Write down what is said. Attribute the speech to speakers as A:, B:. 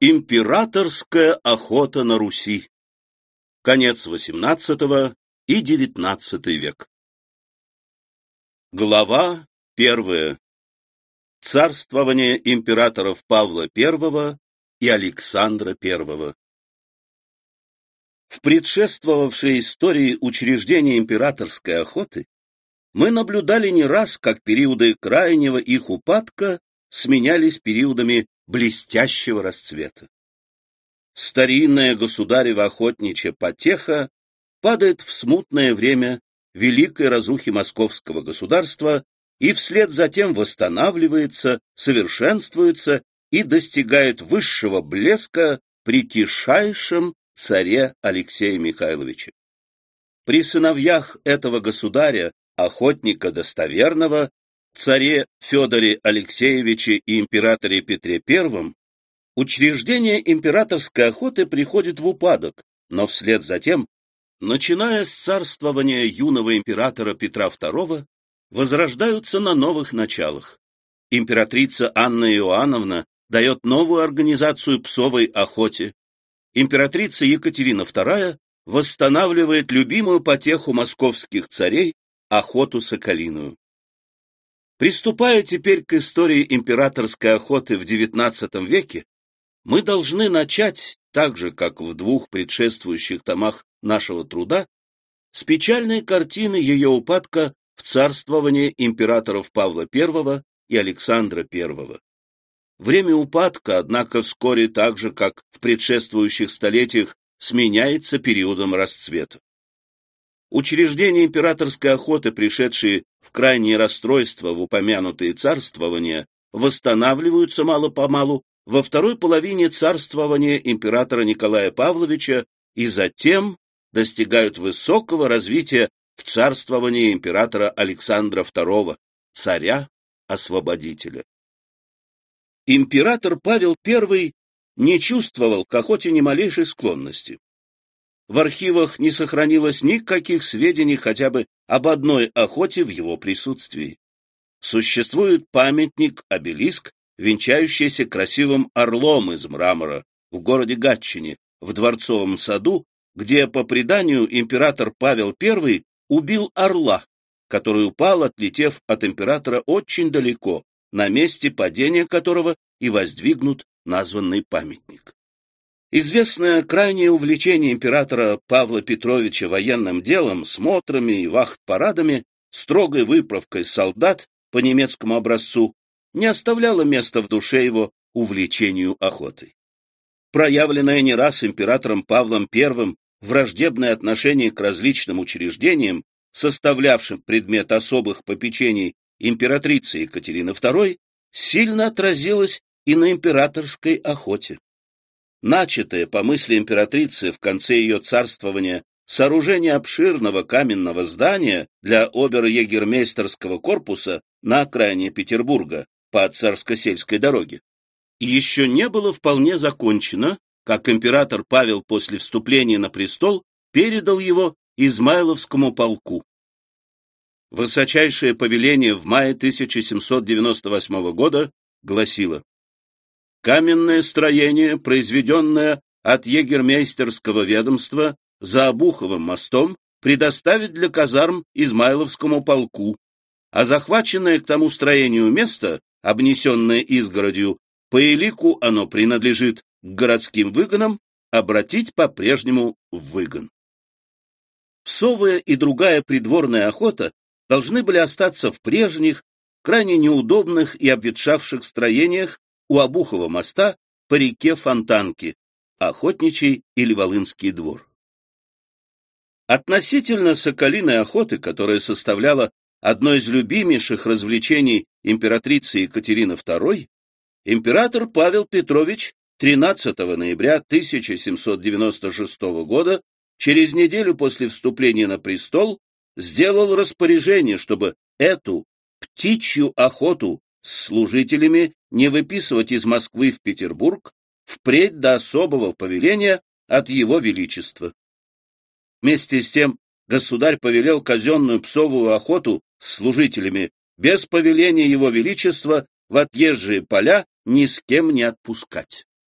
A: Императорская охота на Руси. Конец XVIII и XIX век. Глава 1. Царствование императоров Павла I и Александра I. В предшествовавшей истории учреждения императорской охоты мы наблюдали не раз, как периоды крайнего их упадка сменялись периодами блестящего расцвета. Старинная государева охотничья потеха падает в смутное время великой разрухи московского государства и вслед за тем восстанавливается, совершенствуется и достигает высшего блеска при тишайшем царе Алексее Михайловиче. При сыновьях этого государя, охотника достоверного, царе Федоре Алексеевиче и императоре Петре I, учреждение императорской охоты приходит в упадок, но вслед за тем, начиная с царствования юного императора Петра II, возрождаются на новых началах. Императрица Анна Иоанновна дает новую организацию псовой охоте. Императрица Екатерина II восстанавливает любимую потеху московских царей – охоту соколиную. Приступая теперь к истории императорской охоты в XIX веке, мы должны начать, так же, как в двух предшествующих томах нашего труда, с печальной картины ее упадка в царствовании императоров Павла I и Александра I. Время упадка, однако, вскоре так же, как в предшествующих столетиях, сменяется периодом расцвета. Учреждения императорской охоты, пришедшие в крайнее расстройство в упомянутые царствования, восстанавливаются мало-помалу во второй половине царствования императора Николая Павловича и затем достигают высокого развития в царствовании императора Александра II, царя-освободителя. Император Павел I не чувствовал к охоте ни малейшей склонности. В архивах не сохранилось никаких сведений хотя бы об одной охоте в его присутствии. Существует памятник-обелиск, венчающийся красивым орлом из мрамора в городе Гатчине, в Дворцовом саду, где, по преданию, император Павел I убил орла, который упал, отлетев от императора очень далеко, на месте падения которого и воздвигнут названный памятник. Известное крайнее увлечение императора Павла Петровича военным делом, смотрами и вахт-парадами, строгой выправкой солдат по немецкому образцу, не оставляло места в душе его увлечению охотой. Проявленное не раз императором Павлом I враждебное отношение к различным учреждениям, составлявшим предмет особых попечений императрицы Екатерины II, сильно отразилось и на императорской охоте. Начатое, по мысли императрицы, в конце ее царствования сооружение обширного каменного здания для обер-егермейстерского корпуса на окраине Петербурга по Царско-сельской дороге еще не было вполне закончено, как император Павел после вступления на престол передал его Измайловскому полку. Высочайшее повеление в мае 1798 года гласило: каменное строение, произведенное от егермейстерского ведомства за Обуховым мостом, предоставить для казарм Измайловскому полку, а захваченное к тому строению место, обнесенное изгородью, по элику оно принадлежит к городским выгонам, обратить по-прежнему в выгон. Псовая и другая придворная охота должны были остаться в прежних, крайне неудобных и обветшавших строениях у Обухова моста по реке Фонтанки, охотничий или Волынский двор. Относительно соколиной охоты, которая составляла одно из любимейших развлечений императрицы Екатерины II, император Павел Петрович 13 ноября 1796 года, через неделю после вступления на престол, сделал распоряжение, чтобы эту птичью охоту с служителями не выписывать из Москвы в Петербург впредь до особого повеления от его величества. Вместе с тем государь повелел казенную псовую охоту с служителями без повеления его величества в отъезжие поля ни с кем не отпускать.